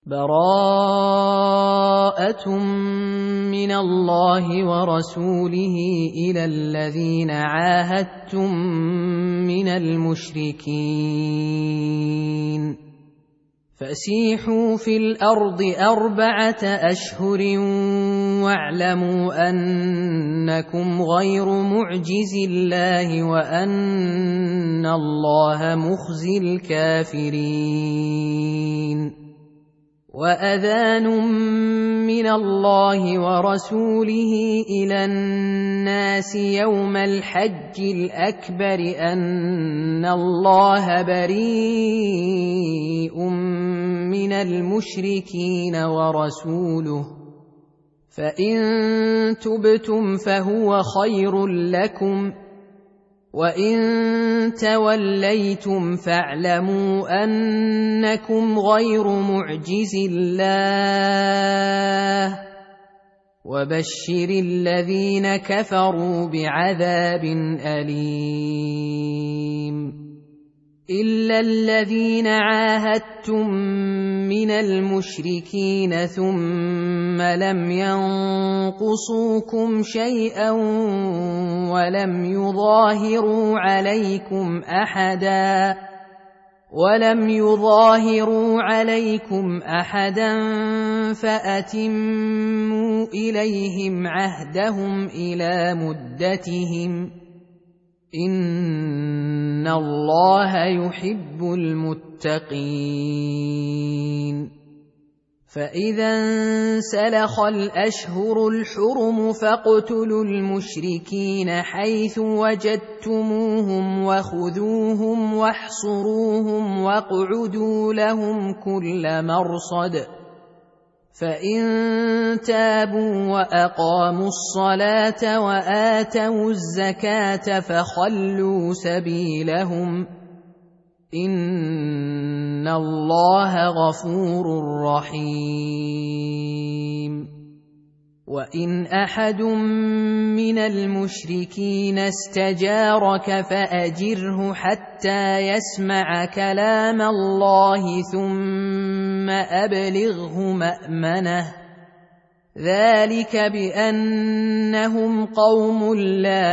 براءة من الله ورسوله إلى الذين عاهدتم من المشركين فسيحوا في الأرض 4 أشهر واعلموا أنكم غير معجز الله وأن الله مخزي الكافرين وأذان من الله ورسوله إلى الناس يوم الحج الأكبر أن الله بريء من المشركين ورسوله فإن تبتم فهو خير لكم وإن توليتم فاعلموا أنكم غير معجز الله وبشر الذين كفروا بعذاب أليم إلا الذين عاهدتم من المشركين ثم لم ينقصوكم شيئا ولم يظاهروا عليكم أحدا فأتموا إليهم عهدهم إلى مدتهم إن الله يحب المتقين فإذا انسلخ الأشهر الحرم فاقتلوا المشركين حيث وجدتموهم وخذوهم واحصروهم واقعدوا لهم كل مرصد فإن تابوا وأقاموا الصلاة وآتوا الزكاة فخلوا سبيلهم إن الله غفور رحيم وإن أحد من المشركين استجارك فأجره حتى يسمع كلام الله ثم أبلغه مأمنه ذلك بأنهم قوم لا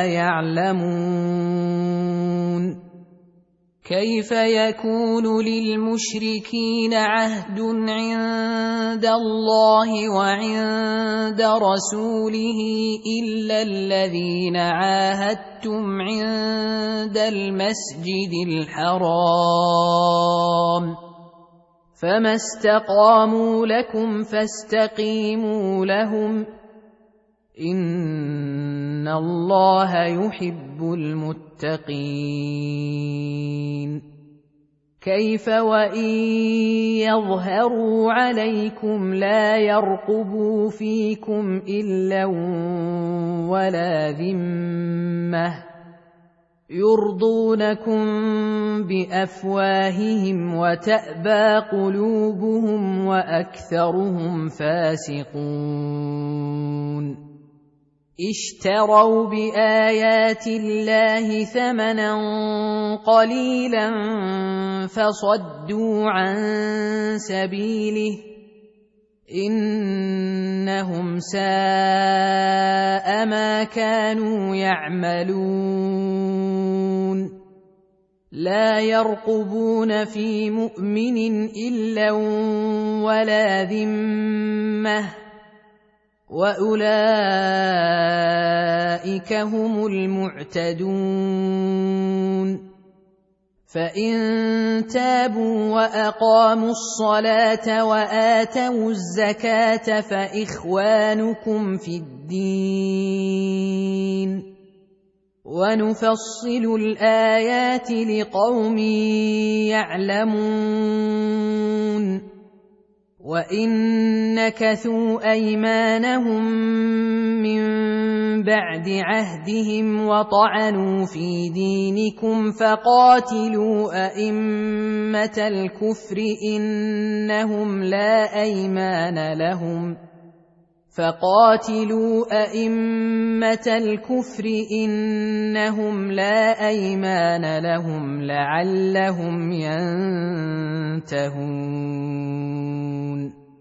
يعلمون كيف يكون للمشركين عهد عند الله وعند رسوله إلا الذين عاهدتم عند المسجد الحرام فما استقاموا لكم فاستقيموا لهم إن الله يحب المتقين كيف وإن يظهروا عليكم لا يرقبوا فيكم إلا ولا ذمة يرضونكم بأفواههم وتأبى قلوبهم وأكثرهم فاسقون اشتروا بآيات الله ثمنا قليلا فصدوا عن سبيله إنهم ساء ما كانوا يعملون لا يرقبون في مؤمن إلا ولا ذمة وأولئك هم المعتدون فإن تابوا وأقاموا الصلاة وآتوا الزكاة فإخوانكم في الدين ونفصل الآيات لقوم يعلمون وإن نكثوا أيمانهم من بعد عهدهم وطعنوا في دينكم فقاتلوا أئمة الكفر إنهم لا أيمان لهم لعلهم ينتهون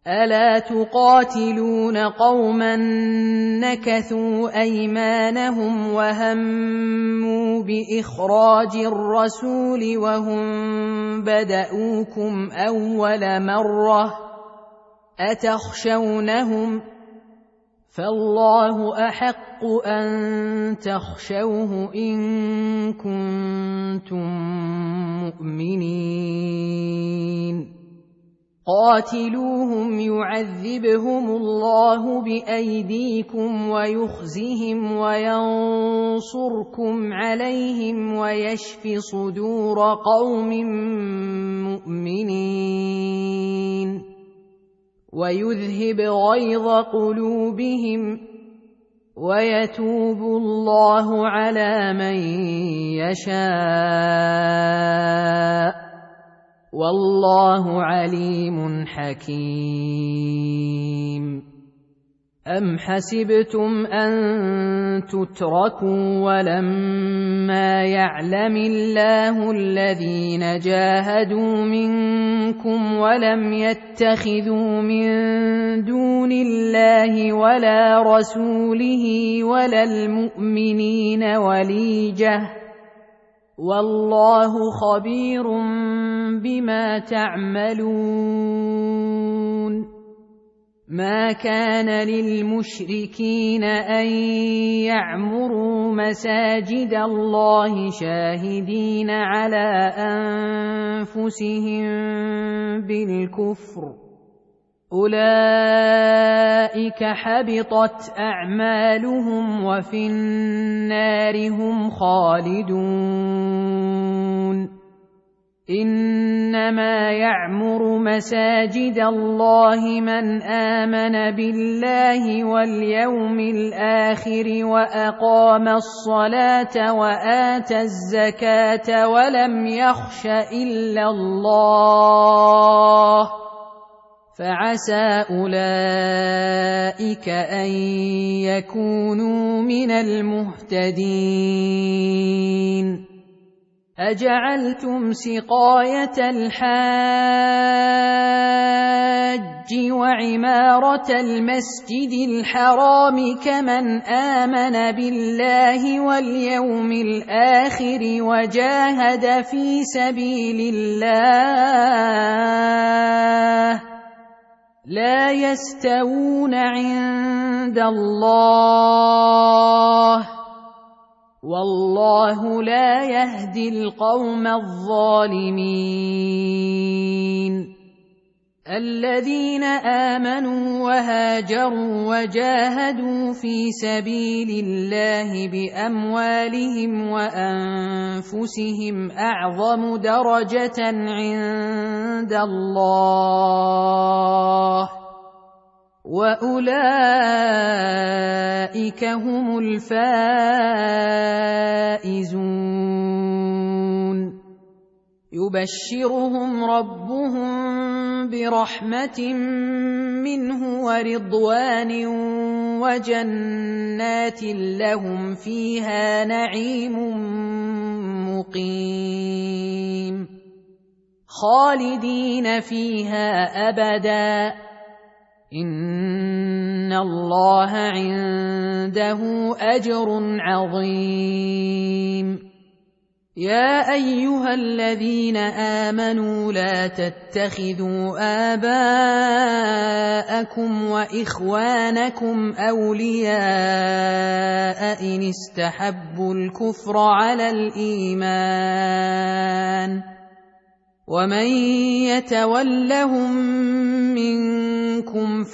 ألا تقاتلون قوما نكثوا أيمانهم وهموا بإخراج الرسول وهم بدؤوكم أول مرة أتخشونهم فالله أحق أن تخشوه إن كنتم مؤمنين قاتلوهم يعذبهم الله بأيديكم ويخزهم وينصركم عليهم ويشف صدور قوم مؤمنين ويذهب غيظ قلوبهم ويتوب الله على من يشاء والله عليم حكيم أم حسبتم أن تتركوا ولما يعلم الله الذين جاهدوا منكم ولم يتخذوا من دون الله ولا رسوله ولا المؤمنين وليجة والله خبير بما تعملون ما كان للمشركين أن يعمروا مساجد الله شاهدين على أنفسهم بالكفر أولئك حبطت أعمالهم وفي النار هم خالدون إنما يعمر مساجد الله من آمن بالله واليوم الآخر وأقام الصلاة وآتى الزكاة ولم يخش إلا الله فعسى أولئك أن يكونوا من المهتدين أجعلتم سقاية الحاج وعمارة المسجد الحرام كمن آمن بالله واليوم الآخر وجاهد في سبيل الله لا يستوون عند الله والله لا يهدي القوم الظالمين الذين آمنوا وهاجروا وجاهدوا في سبيل الله بأموالهم وأنفسهم أعظم درجة عند الله وأولئك هم الفائزون يبشرهم ربهم برحمة منه ورضوان وجنات لهم فيها نعيم مقيم خالدين فيها أبدا إن الله عنده أجر عظيم يا أيها الذين آمنوا لا تتخذوا آباءكم وإخوانكم أولياء إن استحبوا الكفر على الإيمان ومن يتولهم منكم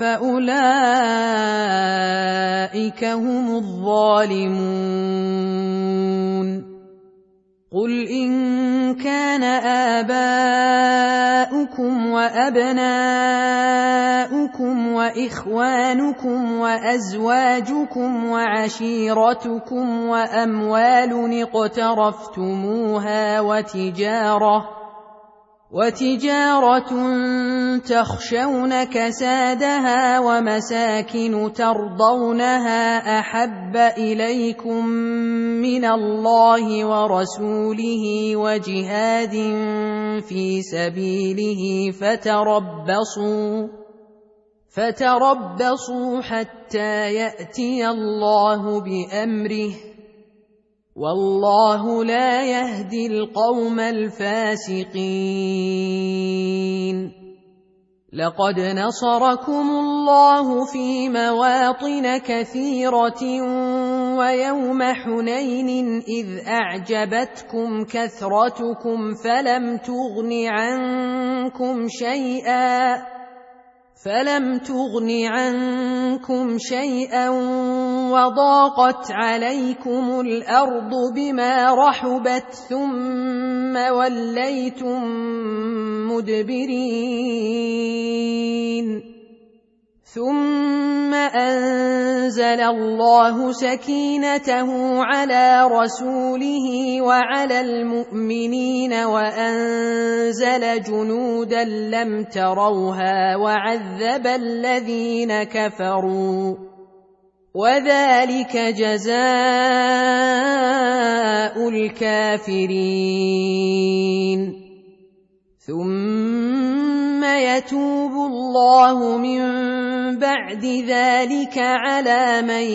فأولئك هم الظالمون قل إن كان آباؤكم وأبناؤكم وإخوانكم وأزواجكم وعشيرتكم وأموال اقترفتموها وتجارة تخشون كسادها ومساكن ترضونها أحب إليكم من الله ورسوله وجهاد في سبيله فتربصوا حتى يأتي الله بأمره والله لا يهدي القوم الفاسقين لقد نصركم الله في مواطن كثيرة ويوم حنين إذ أعجبتكم كثرتكم فلم تغن عنكم شيئا وضاقت عليكم الأرض بما رحبت ثم وليتم مدبرين ثم أنزل الله سكينته على رسوله وعلى المؤمنين وأنزل جنودا لم تروها وعذب الذين كفروا وذلك جزاء الكافرين ثم يتوب الله من بعد ذلك على من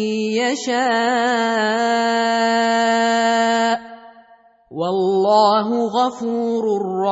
يشاء والله غفور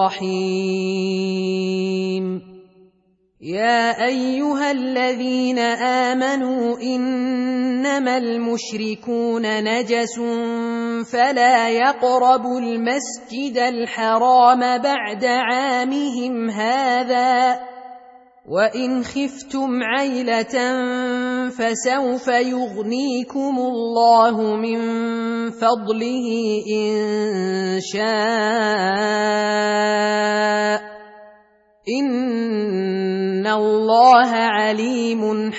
رحيم يا أيها الذين آمنوا إنما المشركون نجس فلا يقربوا المسجد الحرام بعد عامهم هذا وإن خفتم عيلة فسوف يغنيكم الله من فضله إن شاء إن الله عليم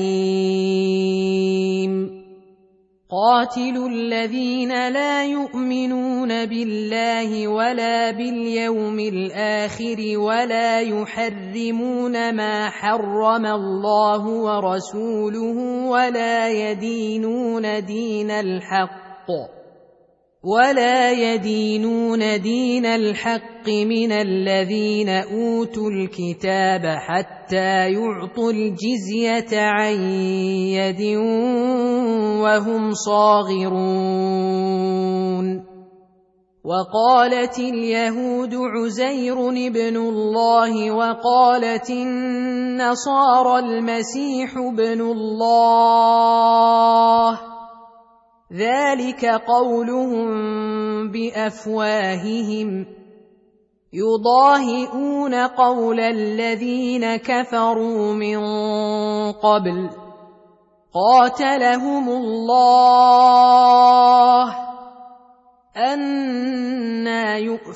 حكيم قاتلوا الذين لا يؤمنون بالله ولا باليوم الآخر ولا يحرمون ما حرم الله ورسوله ولا يدينون دين الحق من الذين أوتوا الكتاب حتى يعطوا الجزية عن يد وهم صاغرون وقالت اليهود عزير ابن الله وقالت النصارى المسيح ابن الله ذلك قولهم بأفواههم يضاهئون قول الذين كفروا من قبل قاتلهم الله أنى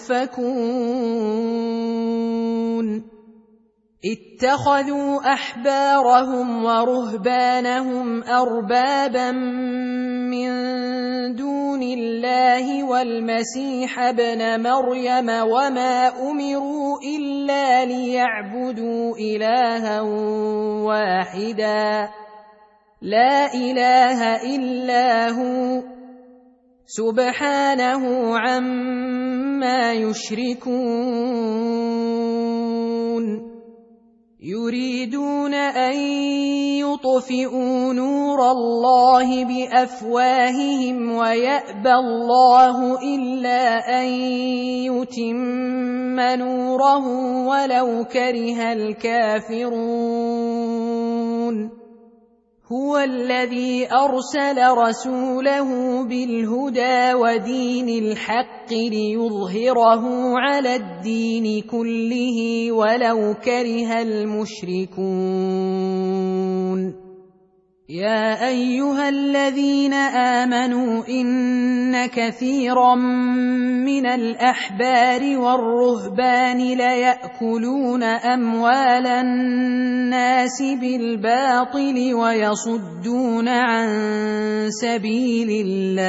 يؤفكون اتخذوا أحبارهم ورهبانهم أربابا من دون الله والمسيح ابن مريم وما أمروا إلا ليعبدوا إلها واحدا لا إله إلا هو سبحانه عما يشركون يريدون أن يطفئوا نور الله بأفواههم ويأبى الله إلا أن يتم نوره ولو كره الكافرون هو الذي أرسل رسوله بالهدى ودين الحق ليظهره على الدين كله ولو كره المشركون يا أيها الذين آمنوا إن كثيرا من الأحبار والرهبان ليأكلون أموال الناس بالباطل ويصدون عن سبيل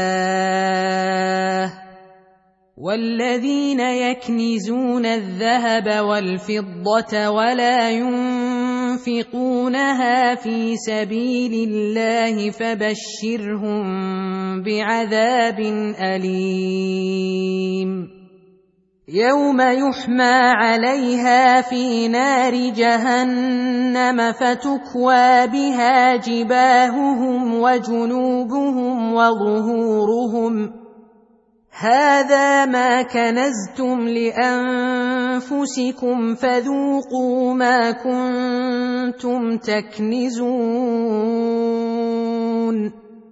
الله والذين يكنزون الذهب والفضة ولا ينفقونها في سبيل الله فبشرهم بعذاب أليم يوم يحمى عليها في نار جهنم فتكوى بها جباههم وجنوبهم وظهورهم هذا ما كنزتم لأنفسكم فذوقوا ما كنتم تكنزون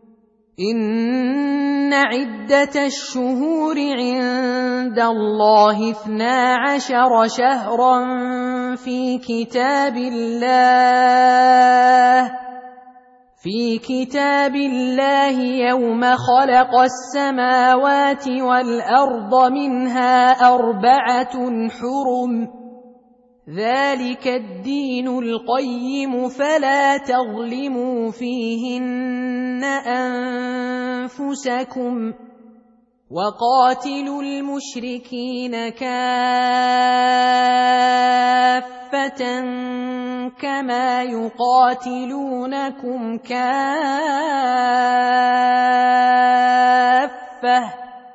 إن عدة الشهور عند الله 12 شهرا في كتاب الله يوم خلق السماوات والأرض منها 4 حرم ذلك الدين القيم فلا تظلموا فيهن أنفسكم وقاتلوا المشركين كافة كما يقاتلونكم كافة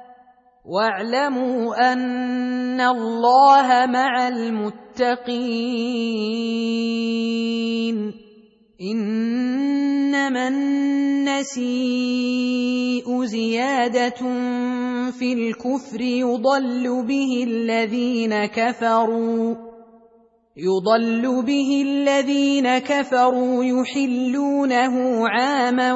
واعلموا أن الله مع المتقين إنما النسيء زيادة في الكفر يضل به الذين كفروا يحلونه عاما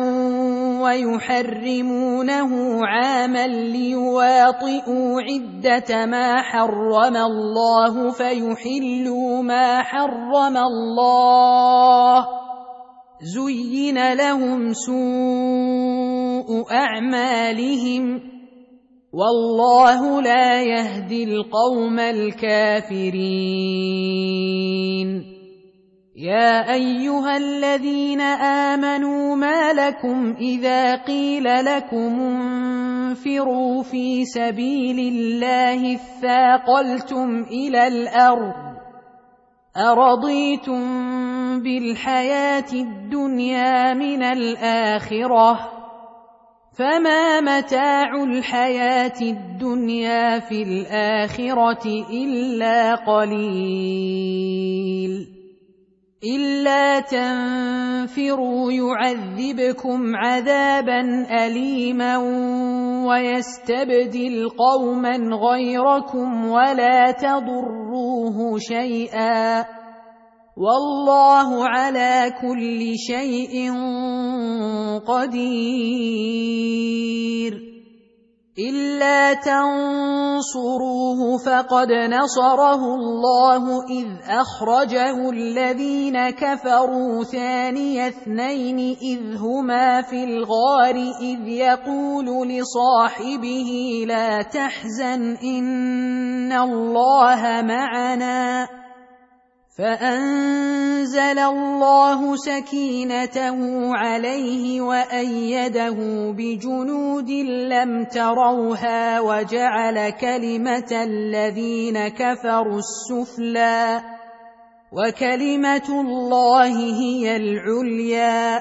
ويحرمونه عاما ليواطئوا عدة ما حرم الله فيحلوا ما حرم الله زين لهم سوء أعمالهم والله لا يهدي القوم الكافرين يا أيها الذين آمنوا ما لكم إذا قيل لكم انفروا في سبيل الله اثاقلتم إلى الأرض أرضيتم بالحياة الدنيا من الآخرة فما متاع الحياة الدنيا في الآخرة إلا قليل إلا تنفروا يعذبكم عذابا أليما ويستبدل قوما غيركم ولا تضروه شيئا والله على كل شيء قدير إلا تنصروه فقد نصره الله إذ أخرجه الذين كفروا ثاني اثنين إذ هما في الغار إذ يقول لصاحبه لا تحزن إن الله معنا فأنزل الله سكينته عليه وأيده بجنود لم تروها وجعل كلمة الذين كفروا السفلى وكلمة الله هي العليا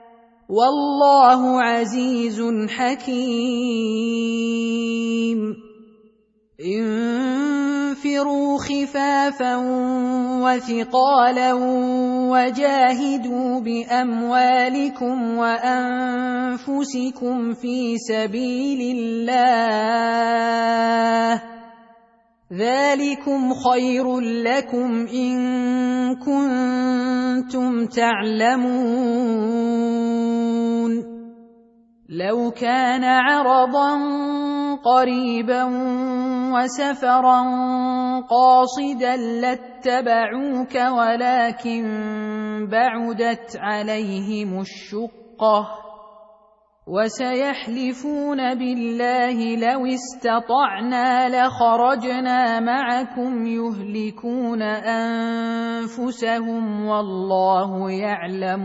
والله عزيز حكيم انفروا خفافا وثقالا وجاهدوا بأموالكم وأنفسكم في سبيل الله ذلكم خير لكم إن كنتم تعلمون لو كان عرضا قريبا وسفرا قاصدا لاتبعوك ولكن بعدت عليهم الشقة وسيحلفون بالله لو استطعنا لخرجنا معكم يهلكون أنفسهم والله يعلم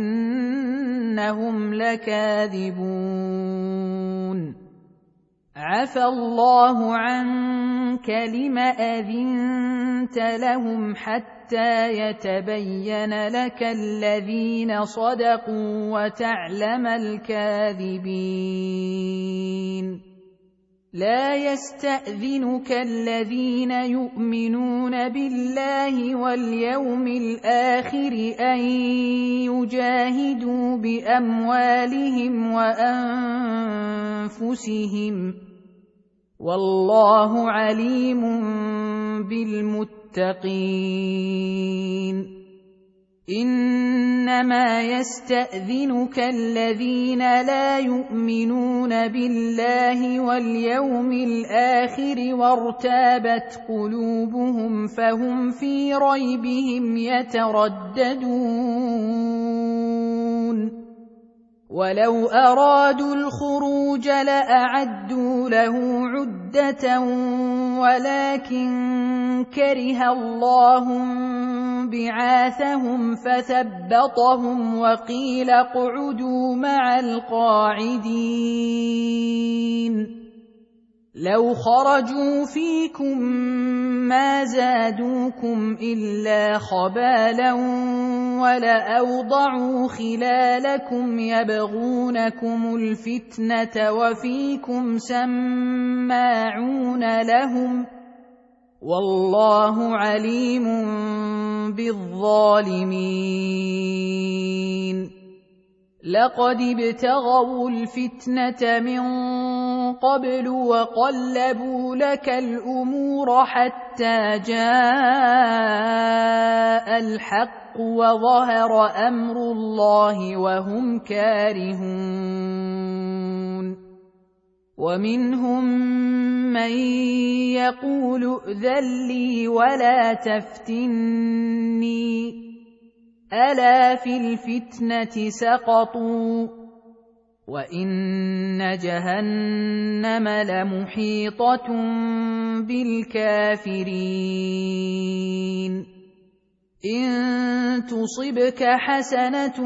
إنهم لكاذبون عفى الله عنك لم أذنت لهم حتى يتبين لك الذين صدقوا وتعلم الكاذبين لا يستأذنك الذين يؤمنون بالله واليوم الآخر أن يجاهدوا بأموالهم وأنفسهم والله عليم بالمتقين إنما يستأذنك الذين لا يؤمنون بالله واليوم الآخر وارتابت قلوبهم فهم في ريبهم يترددون ولو أرادوا الخروج لأعدوا له عدة ولكن كره الله بعاثهم فثبطهم وقيل اقعدوا مع القاعدين لو خرجوا فيكم ما زادوكم إلا خبالا ولأوضعوا خلالكم يبغونكم الفتنة وفيكم سماعون لهم والله عليم بالظالمين لقد ابتغوا الفتنة من قبل وقلبوا لك الأمور حتى جاء الحق وظهر أمر الله وهم كارهون ومنهم من يقول ائذن لي ولا تفتني ألا في الفتنة سقطوا وإن جهنم لمحيطة بالكافرين إن تصبك حسنة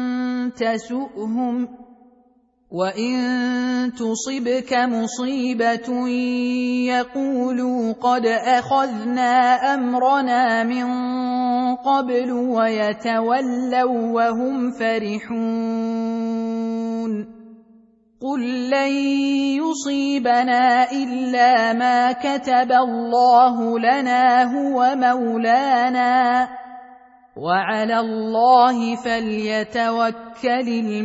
تسؤهم وإن تصبك مصيبة يقولوا قد أخذنا أمرنا من قبل ويتولوا وهم فرحون قل لن يصيبنا إلا ما كتب الله لنا هو مولانا وعلى الله فليتوكل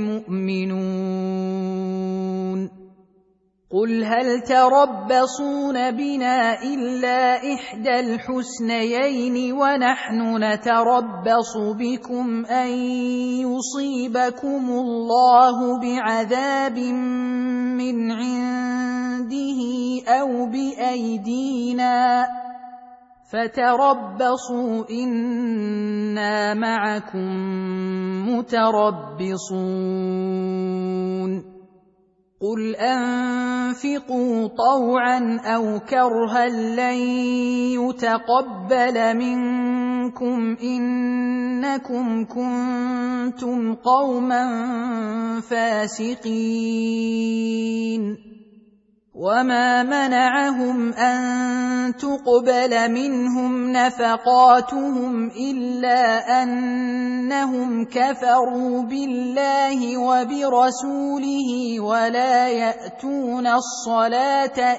المؤمنون قل هل تربصون بنا إلا إحدى الحسنيين ونحن نتربص بكم أن يصيبكم الله بعذاب من عنده أو بأيدينا فتربصوا إنا معكم متربصون قل أنفقوا طوعا أو كرها لن يتقبل منكم إنكم كنتم قوما فاسقين وما منعهم أن تقبل منهم نفقاتهم إلا أنهم كفروا بالله وبرسوله ولا يأتون الصلاة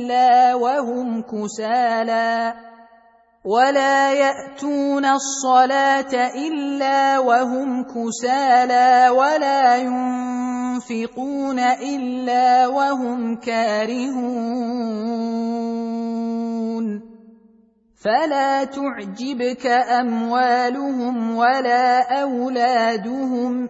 إلا وهم كسالى ولا ينفقون إلا وهم كارهون فلا تعجبك أموالهم ولا أولادهم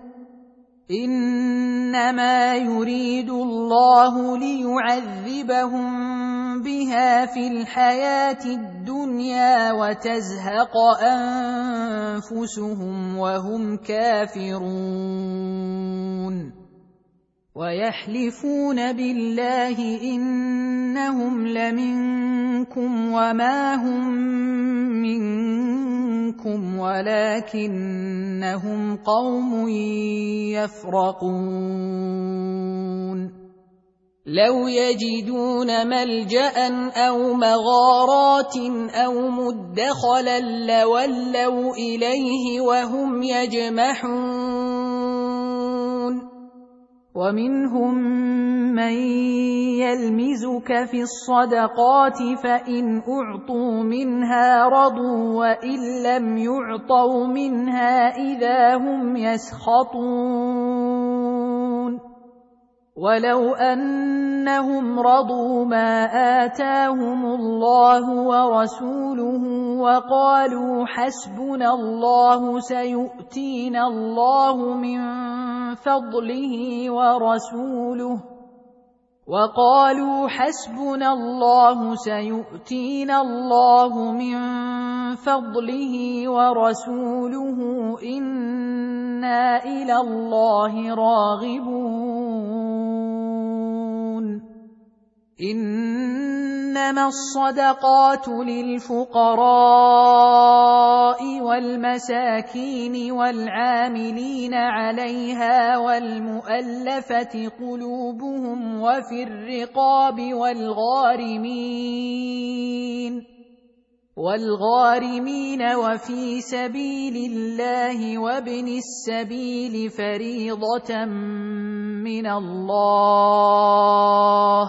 إنما يريد الله ليعذبهم بها في الحياة الدنيا وتزهق أنفسهم وهم كافرون ويحلفون بالله إنهم لمنكم وما هم منكم ولكنهم قوم يفرقون لو يجدون ملجأ أو مغارات أو مدخلا لولوا إليه وهم يجمحون ومنهم من يلمزك في الصدقات فإن أعطوا منها رضوا وإن لم يعطوا منها إذا هم يسخطون ولو أنهم رضوا ما آتاهم الله ورسوله وقالوا حسبنا الله سيؤتينا الله من فضله ورسوله إنا إلى الله راغبون إنما الصدقات للفقراء والمساكين والعاملين عليها والمؤلفة قلوبهم وفي الرقاب والغارمين وفي سبيل الله وابن السبيل فريضة من الله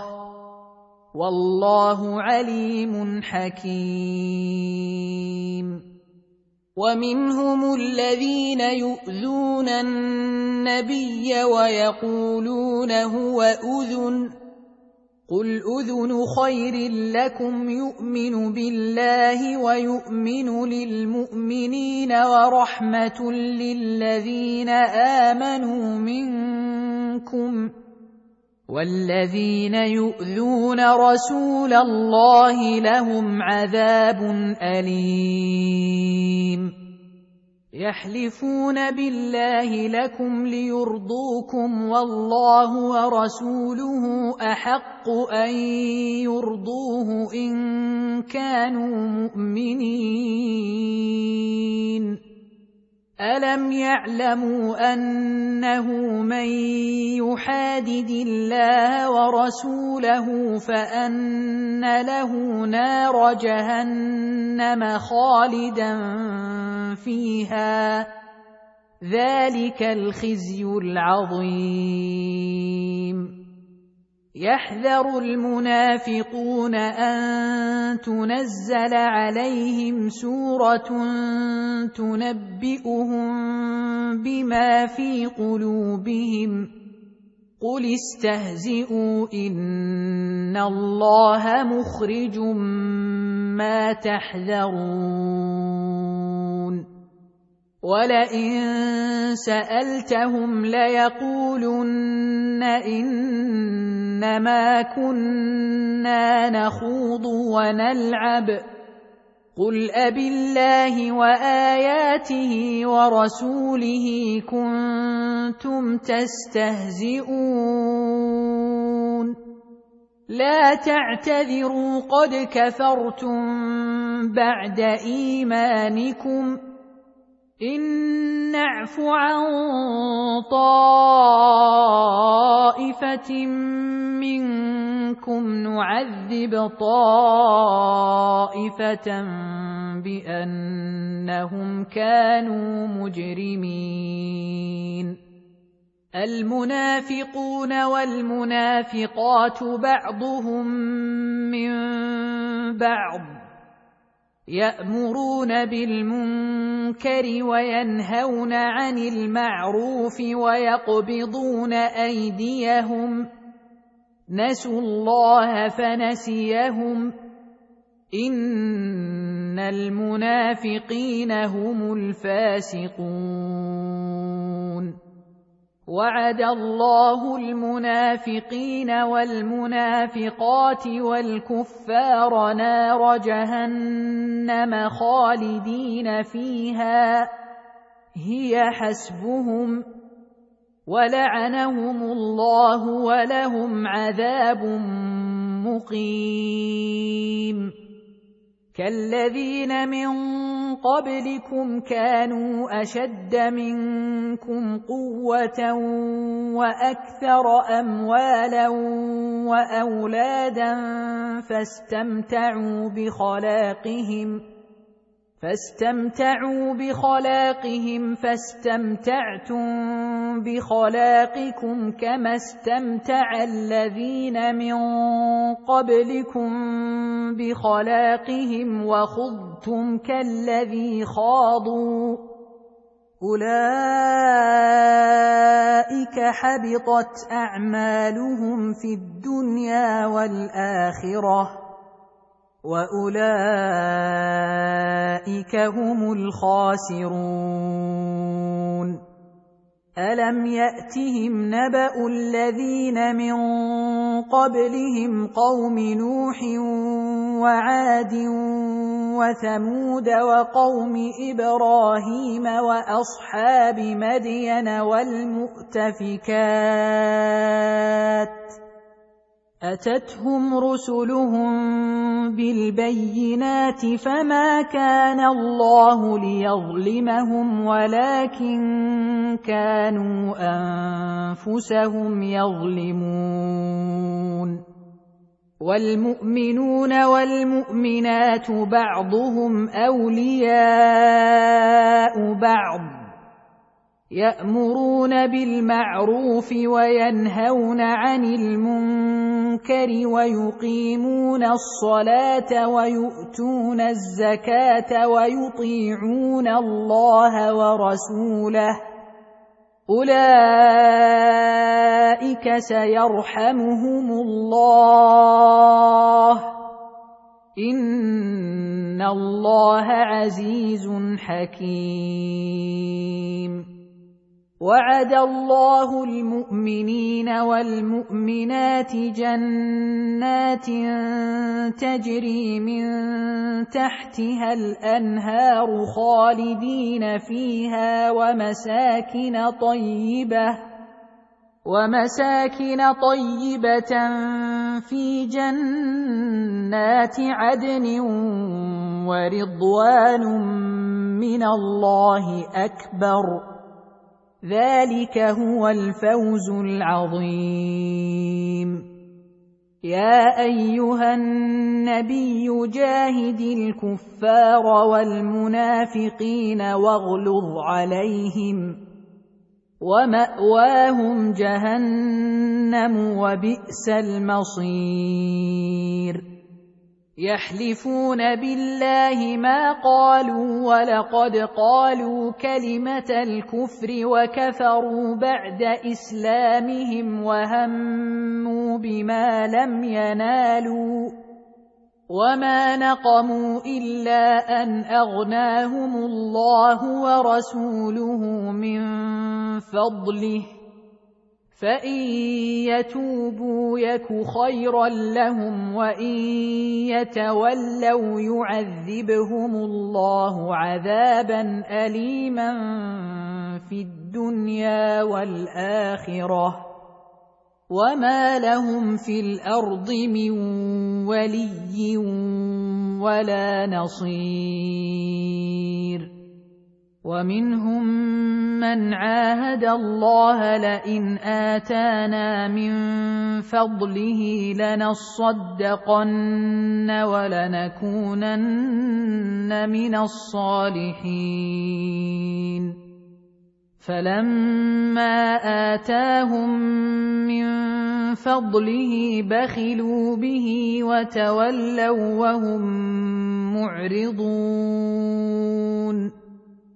والله عليم حكيم ومنهم الذين يؤذون النبي ويقولون هو أذن قل أذن خير لكم يؤمن بالله ويؤمن للمؤمنين ورحمة للذين آمنوا منكم والذين يؤذون رسول الله لهم عذاب أليم يحلفون بالله لكم ليرضوكم والله ورسوله أحق أن يرضوه إن كانوا مؤمنين ألم يعلموا أنه من يحادد الله ورسوله فأن له نار جهنم خالدا فيها ذلك الخزي العظيم يحذر المنافقون أن تنزل عليهم سورة تنبئهم بما في قلوبهم قل استهزئوا إن الله مخرج ما تحذرون ولئن سألتهم ليقولن إنما كنا نخوض ونلعب قل أبالله وآياته ورسوله كنتم تستهزئون لا تعتذروا قد كفرتم بعد إيمانكم إن نعف عن طائفة منكم نعذب طائفة بأنهم كانوا مجرمين المنافقون والمنافقات بعضهم من بعض يأمرون بالمنكر وينهون عن المعروف ويقبضون أيديهم نسوا الله فنسيهم إن المنافقين هم الفاسقون وعد الله المنافقين والمنافقات والكفار نار جهنم خالدين فيها هي حسبهم ولعنهم الله ولهم عذاب مقيم كالذين من قبلكم كانوا أشد منكم قوة وأكثر أموالا فاستمتعوا بخلاقهم فاستمتعتم بخلاقكم كما استمتع الذين من قبلكم بخلاقهم وخضتم كالذي خاضوا أولئك حبطت أعمالهم في الدنيا والآخرة وأولئك هم الخاسرون ألم يأتهم نبأ الذين من قبلهم قوم نوح وعاد وثمود وقوم إبراهيم وأصحاب مدين والمؤتفكات أتتهم رسلهم بالبينات فما كان الله ليظلمهم ولكن كانوا أنفسهم يظلمون والمؤمنون والمؤمنات بعضهم أولياء بعض يأمرون بالمعروف وينهون عن المنكر ويقيمون الصلاة ويؤتون الزكاة ويطيعون الله ورسوله أولئك سيرحمهم الله إن الله عزيز حكيم وعد الله المؤمنين والمؤمنات جنات تجري من تحتها الأنهار خالدين فيها ومساكن طيبة في جنات عدن ورضوان من الله أكبر ذلك هو الفوز العظيم يا أيها النبي جاهد الكفار والمنافقين واغلظ عليهم ومأواهم جهنم وبئس المصير يحلفون بالله ما قالوا ولقد قالوا كلمة الكفر وكفروا بعد إسلامهم وهموا بما لم ينالوا وما نقموا إلا أن أغناهم الله ورسوله من فضله فإن يتوبوا يك خيرا لهم وإن يتولوا يعذبهم الله عذابا أليما في الدنيا والآخرة وما لهم في الأرض من ولي ولا نصير ومنهم من عاهد الله لئن آتانا من فضله لنصدقن ولنكونن من الصالحين فلما آتاهم من فضله بخلوا به وتولوا وهم معرضون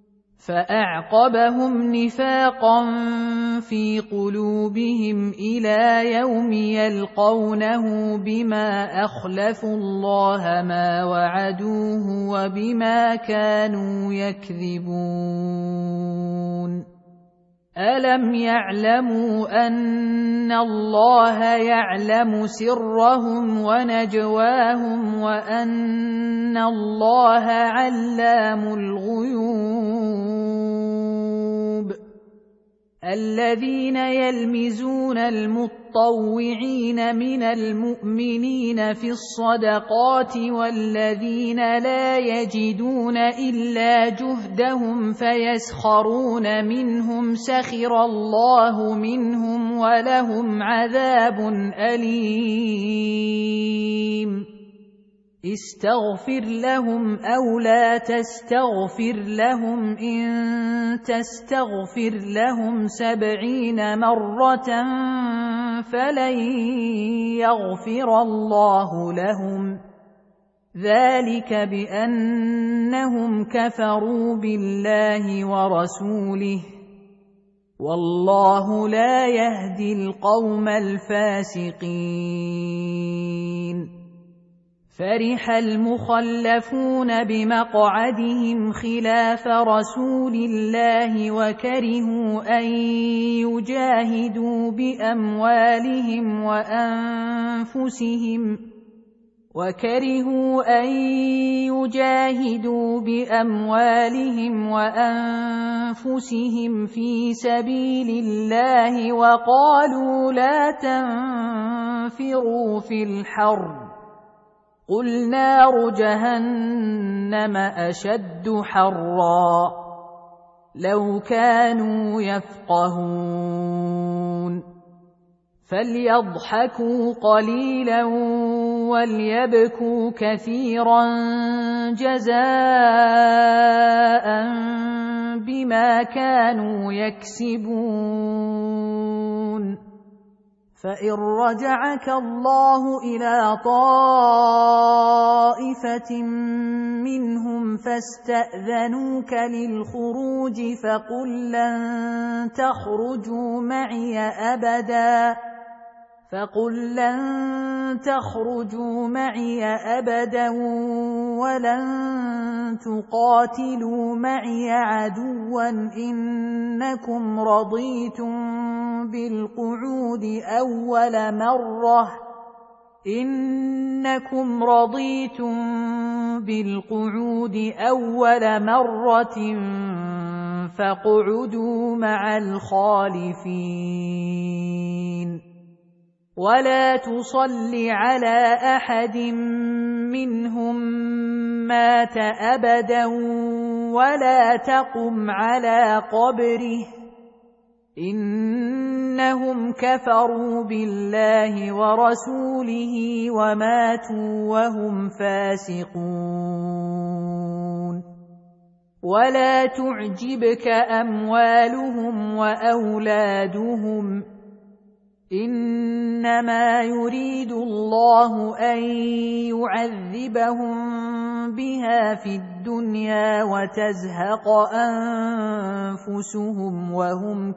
فأعقبهم نفاقا في قلوبهم إلى يوم يلقونه بما أخلفوا الله ما وعدوه وبما كانوا يكذبون ألم يعلموا أن الله يعلم سرهم ونجواهم وأن الله علام الغيوب الذين يلمزون المطوعين من المؤمنين في الصدقات والذين لا يجدون إلا جهدهم فيسخرون منهم سخر الله منهم ولهم عذاب أليم استغفر لهم أو لا تستغفر لهم إن تستغفر لهم 70 مرة فلن يغفر الله لهم ذلك بأنهم كفروا بالله ورسوله والله لا يهدي القوم الفاسقين. فرح المخلفون بمقعدهم خلاف رسول الله وكرهوا أن يجاهدوا بأموالهم وأنفسهم في سبيل الله وقالوا لا تنفروا في الحر قل نار جهنم أشد حرا لو كانوا يفقهون فليضحكوا قليلا وليبكوا كثيرا جزاء بما كانوا يكسبون. فإن رجعك الله إلى طائفة منهم فاستأذنوك للخروج فقل لن تخرجوا معي أبدا ولن تقاتلوا معي عدوا إنكم رضيتم بالقعود أول مرة فاقعدوا مع الخالفين ولا تصل على أحد منهم مات أبدا ولا تقم على قبره إنهم كفروا بالله ورسوله وماتوا وهم فاسقون. ولا تعجبك أموالهم وأولادهم إنما يريد الله أن يعذبهم بها في الدنيا وتزهق أنفسهم وهم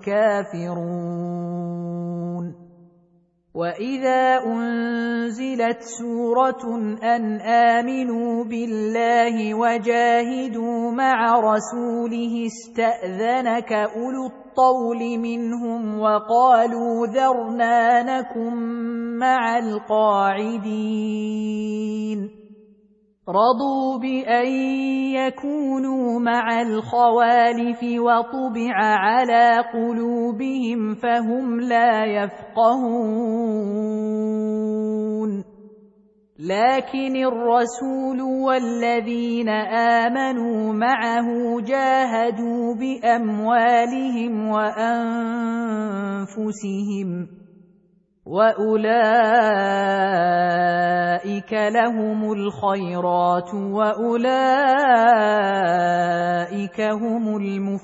كافرون. وإذا أنزلت سورة أن آمنوا بالله وجاهدوا مع رسوله استأذنك أولو الطول منهم وقالوا ذرنا نكن مع القاعدين رضوا بأن يكونوا مع الخوالف وطبع على قلوبهم فهم لا يفقهون. لكن الرسول والذين آمنوا معه جاهدوا بأموالهم وأنفسهم وأولئك لهم الخيرات وأولئك هم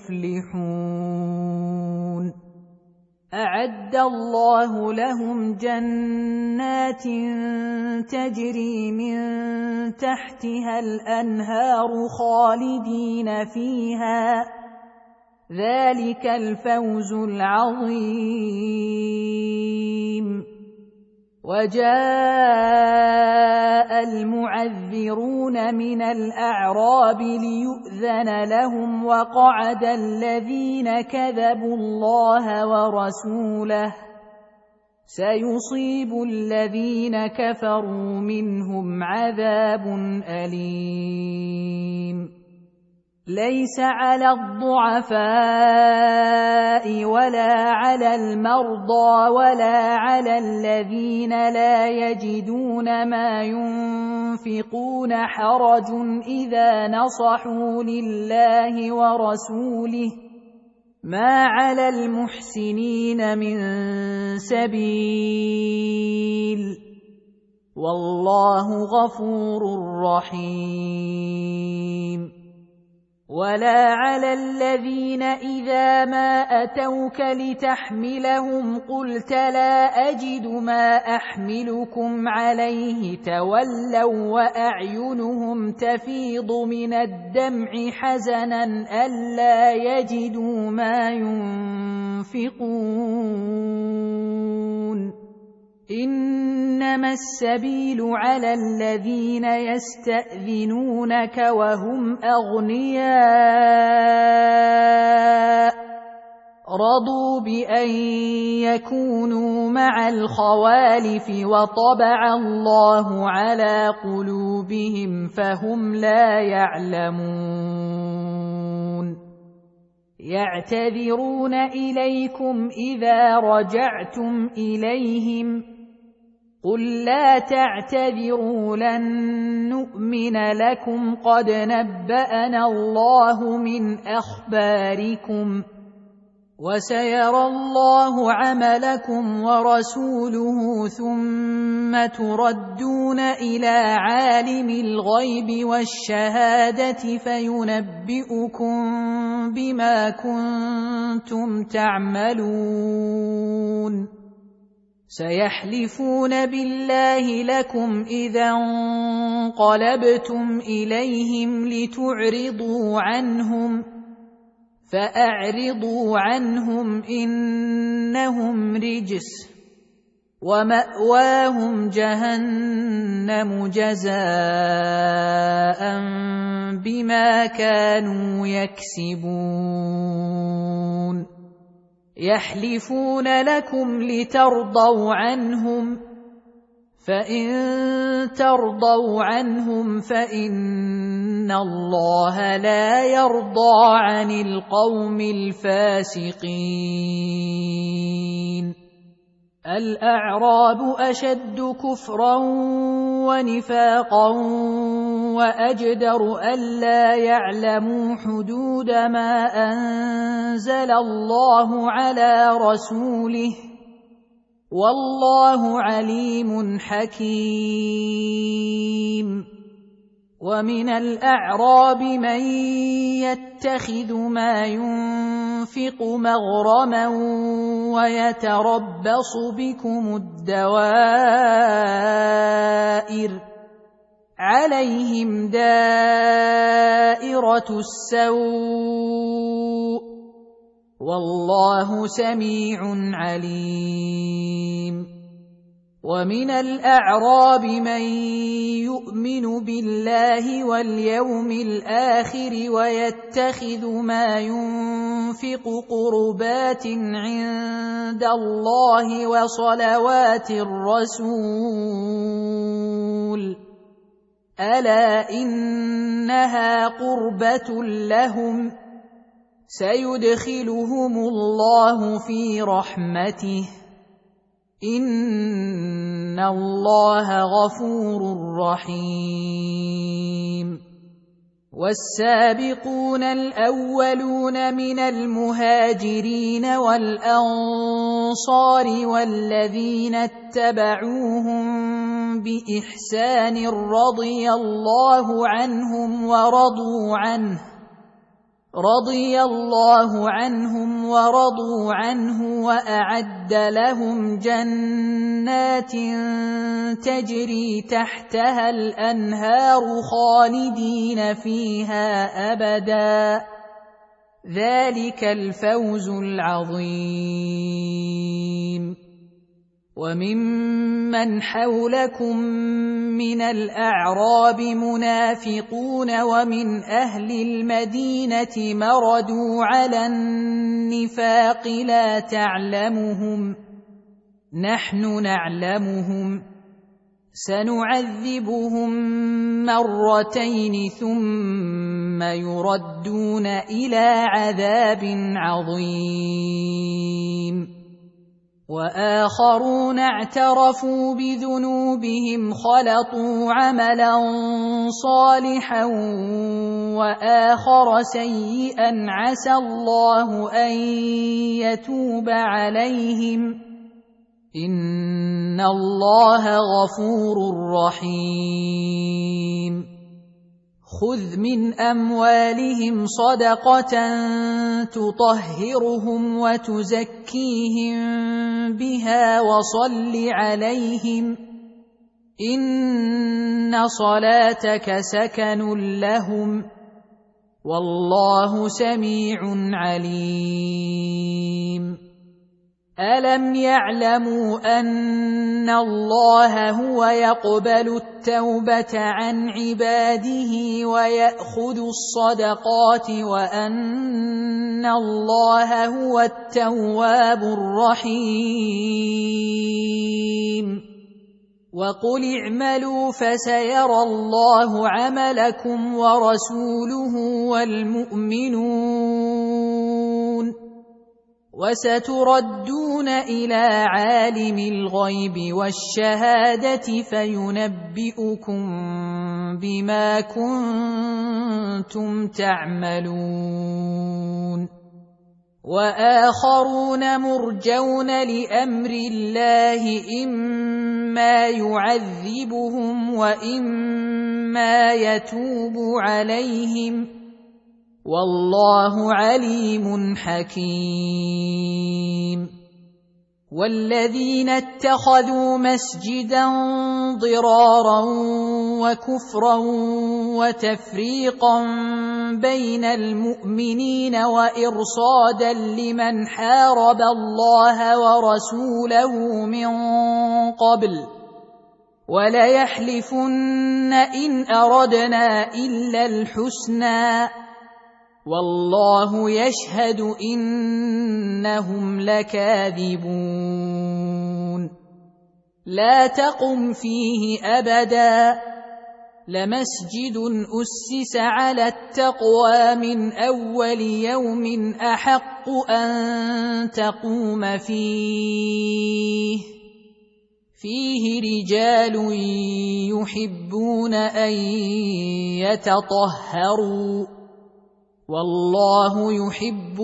المفلحون. أعد الله لهم جنات تجري من تحتها الأنهار خالدين فيها ذلك الفوز العظيم. وجاء المعذرون من الأعراب ليؤذن لهم وقعد الذين كذبوا الله ورسوله سيصيب الذين كفروا منهم عذاب أليم. ليس على الضعفاء ولا على المرضى ولا على الذين لا يجدون ما ينفقون حرج إذا نصحوا لله ورسوله ما على المحسنين من سبيل والله غفور رحيم. ولا على الذين إذا ما أتوك لتحملهم قلت لا أجد ما أحملكم عليه تولوا وأعينهم تفيض من الدمع حزنا ألا يجدوا ما ينفقون. إنما السبيل على الذين يستأذنونك وهم أغنياء رضوا بأن يكونوا مع الخوالف وطبع الله على قلوبهم فهم لا يعلمون. يعتذرون إليكم إذا رجعتم إليهم قل لا تعتذروا لن نؤمن لكم قد نبأنا الله من أخباركم وسيرى الله عملكم ورسوله ثم تردون إلى عالم الغيب والشهادة فينبئكم بما كنتم تعملون. سيحلفون بالله لكم إذا انقلبتم إليهم لتعرضوا عنهم فأعرضوا عنهم إنهم رجس ومأواهم جهنم جزاء بما كانوا يكسبون. يحلفون لكم لترضوا عنهم فإن ترضوا عنهم فإن الله لا يرضى عن القوم الفاسقين. الأعراب أشد كفرا ونفاقا وأجدر ألا يعلموا حدود ما أنزل الله على رسوله والله عليم حكيم. ومن الأعراب من يتخذ ما ينفق مغرما ويتربص بكم الدوائر عليهم دائرة السوء والله سميع عليم. ومن الأعراب من يؤمن بالله واليوم الآخر ويتخذ ما ينفق قربات عند الله وصلوات الرسول ألا إنها قربة لهم سيدخلهم الله في رحمته إن الله غفور رحيم. والسابقون الأولون من المهاجرين والأنصار والذين اتبعوهم بإحسان رضي الله عنهم ورضوا عنه وأعد لهم جنات تجري تحتها الأنهار خالدين فيها أبدا ذلك الفوز العظيم. وممن حولكم من الأعراب منافقون ومن أهل المدينة مردوا على النفاق لا تعلمهم نحن نعلمهم سنعذبهم مرتين ثم يردون إلى عذاب عظيم. وآخرون اعترفوا بذنوبهم خلطوا عملا صالحا وآخر سيئا عسى الله أن يتوب عليهم إن الله غفور رحيم خذ من أموالهم صدقة تطهرهم وتزكيهم بها وصل عليهم إن صلاتك سكن لهم والله سميع عليم ألم يعلموا أن الله هو يقبل التوبة عن عباده ويأخذ الصدقات وأن الله هو التواب الرحيم وقل اعملوا فسيرى الله عملكم ورسوله والمؤمنون وستردون إلى عالم الغيب والشهادة فينبئكم بما كنتم تعملون وآخرون مرجون لأمر الله إما يعذبهم وإما يتوب عليهم والله عليم حكيم والذين اتخذوا مسجدا ضرارا وكفرا وتفريقا بين المؤمنين وإرصادا لمن حارب الله ورسوله من قبل وليحلفن إن أردنا إلا الحسنى والله يشهد إنهم لكاذبون لا تقم فيه أبدا لمسجد أسس على التقوى من أول يوم أحق أن تقوم فيه رجال يحبون أن يتطهروا والله يحب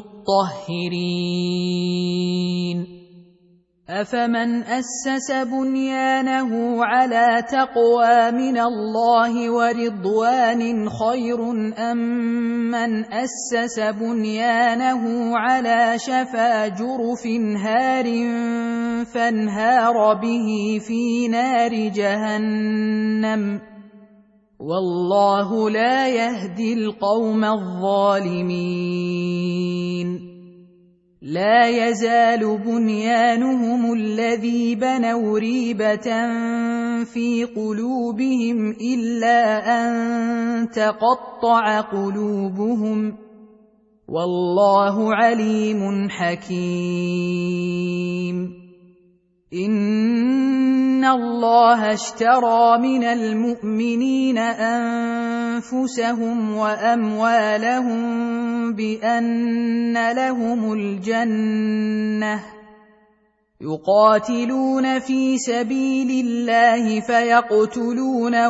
المطهرين أفمن أسس بنيانه على تقوى من الله ورضوان خير أم من أسس بنيانه على شفا جرف هار فانهار به في نار جهنم والله لا يهدي القوم الظالمين لا يزال بنيانهم الذي بنوا ريبة في قلوبهم إلا أن تقطع قلوبهم والله عليم حكيم إن الله اشترى من المؤمنين أنفسهم وأموالهم بأن لهم الجنة يقاتلون في سبيل الله فيقتلون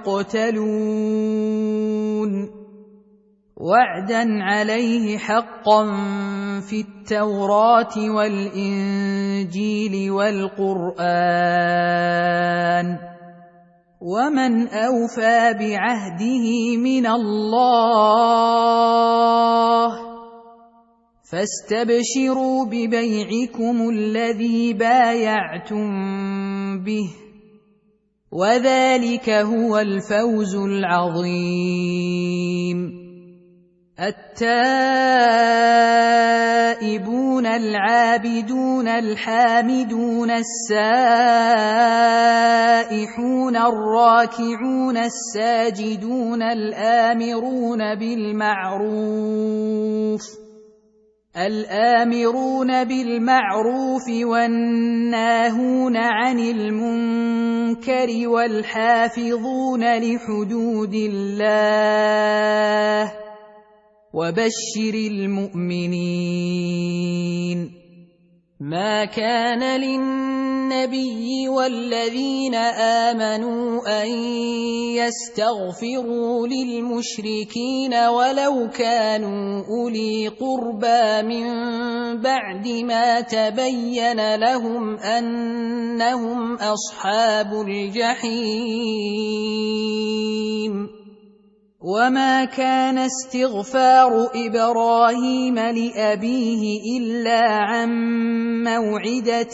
ويقتلون وعدا عليه حقا في التوراة والإنجيل والقرآن ومن أوفى بعهده من الله فاستبشروا ببيعكم الذي بايعتم به وذلك هو الفوز العظيم التائبون العابدون الحامدون السائحون الراكعون الساجدون الآمرون بالمعروف والناهون عن المنكر والحافظون لحدود الله وبشر المؤمنين ما كان للنبي النبي والذين آمنوا أن يستغفروا للمشركين ولو كانوا أولي قربى من بعد ما تبين لهم أنهم أصحاب الجحيم. وما كان استغفار إبراهيم لأبيه إلا عن موعدة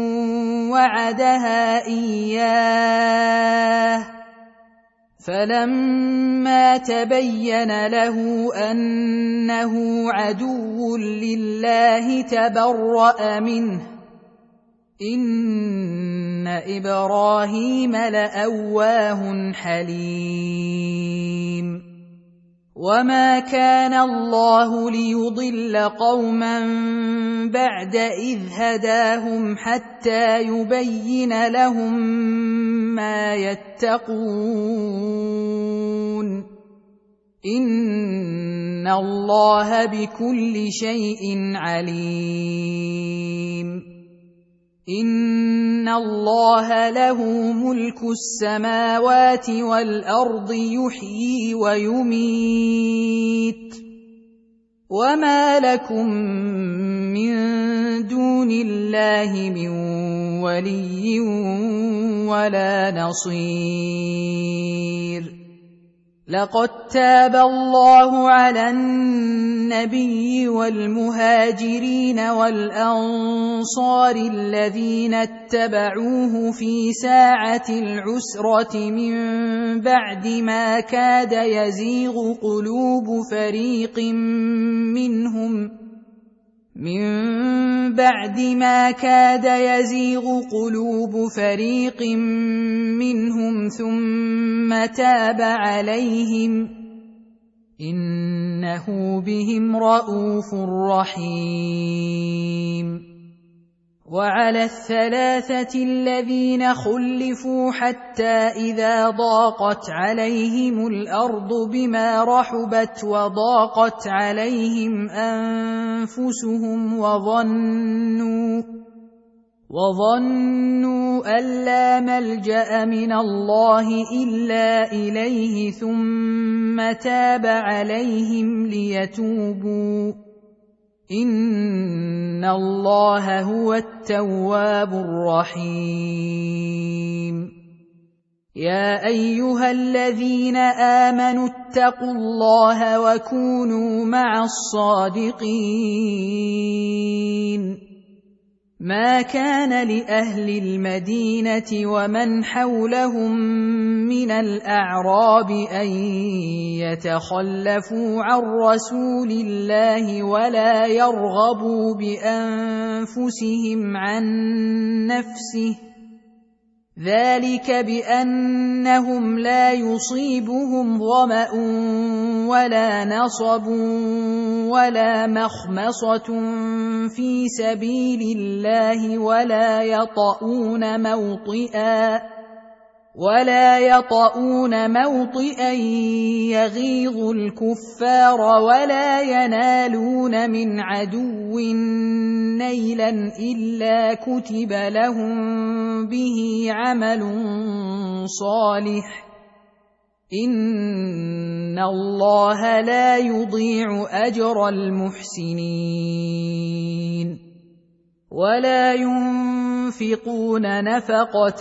وعدها إياه، فلما تبين له أنه عدو لله تبرأ منه، إن إبراهيم لأواه حليم. وما كان الله ليضل قوما بعد إذ هداهم حتى يبين لهم ما يتقون، إن الله بكل شيء عليم. إن الله له ملك السماوات والأرض يحيي ويميت، وما لكم من دون الله من ولي ولا نصير. لقد تاب الله على النبي والمهاجرين والأنصار الذين اتبعوه في ساعة العسرة من بعد ما كاد يزيغ قلوب فريق منهم ثم تاب عليهم، إنه بهم رءوف رحيم. وعلى الثلاثة الذين خلفوا حتى إذا ضاقت عليهم الأرض بما رحبت وضاقت عليهم أنفسهم وظنوا أن لا ملجأ من الله إلا إليه ثم تاب عليهم ليتوبوا، إن الله هو التواب الرحيم. يا أيها الذين آمنوا اتقوا الله وكونوا مع الصادقين. ما كان لأهل المدينة ومن حولهم من الأعراب أن يتخلفوا عن رسول الله ولا يرغبوا بأنفسهم عن نفسه، ذلك بأنهم لا يصيبهم ظمأ ولا نصب ولا مخمصة في سبيل الله ولا يطؤون موطئا يغيظ الكفار ولا ينالون من عدو نيلا إلا كتب لهم به عمل صالح، إن الله لا يضيع أجر المحسنين. ولا ينفقون نفقة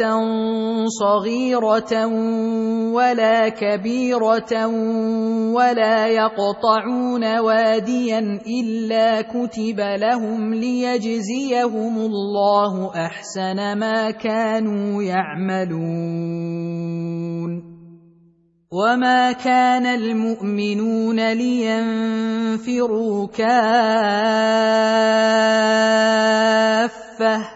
صغيرة ولا كبيرة ولا يقطعون واديا إلا كتب لهم ليجزيهم الله أحسن ما كانوا يعملون. وما كان المؤمنون لينفروا كافة،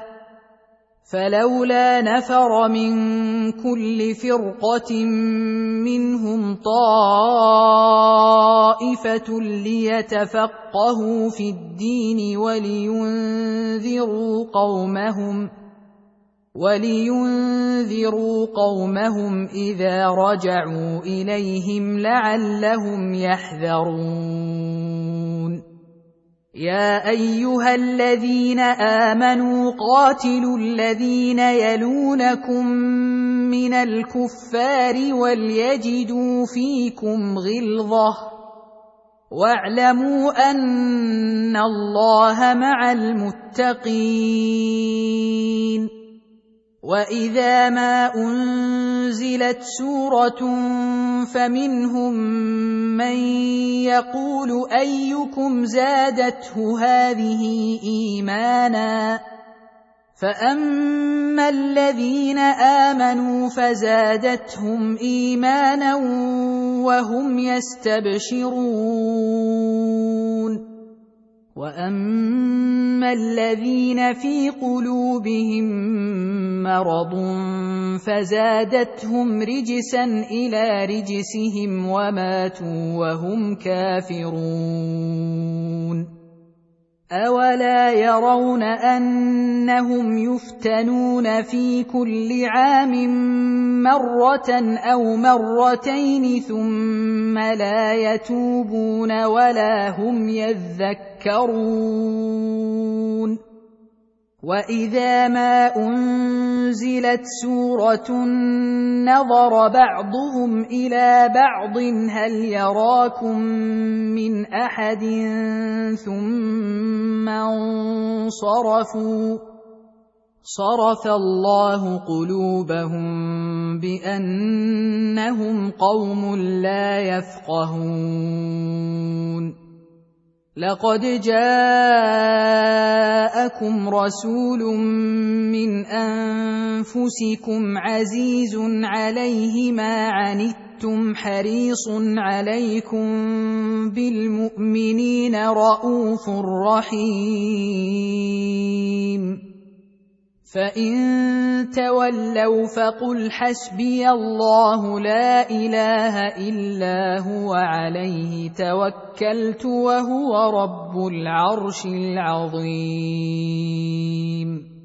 فلولا نفر من كل فرقة منهم طائفة ليتفقهوا في الدين ولينذروا قومهم إذا رجعوا إليهم لعلهم يحذرون. يا أيها الذين آمنوا قاتلوا الذين يلونكم من الكفار وليجدوا فيكم غلظة واعلموا أن الله مع المتقين. وإذا ما أنزلت سورة فمنهم من يقول أيكم زادته هذه إيمانا فأما الذين آمنوا فزادتهم إيمانا وهم يستبشرون وأما الذين في قلوبهم مرض فزادتهم رجسا إلى رجسهم وماتوا وهم كافرون أولا يرون أنهم يفتنون في كل عام مرة أو مرتين ثم لا يتوبون ولا هم يذكرون وإذا ما أنزلت سورة نظر بعضهم إلى بعض هل يراكم من أحد ثم انصرفوا صرف الله قلوبهم بأنهم قوم لا يفقهون لقد جاءكم رسول من أنفسكم عزيز عليه ما عنتم حريص عليكم بالمؤمنين رءوف رحيم فإن تولوا فقل حسبي الله لا إله إلا هو عليه توكلت وهو رب العرش العظيم